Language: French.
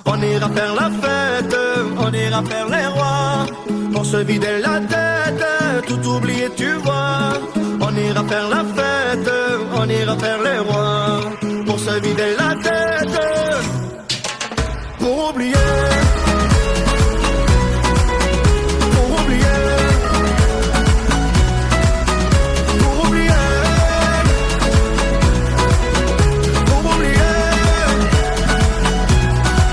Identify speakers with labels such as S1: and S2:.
S1: On ira faire la fête, on ira faire les rois. Pour se vider la tête, tout oublier tu vois. On ira faire la fête, on ira faire les rois. Pour se vider la tête, pour oublier.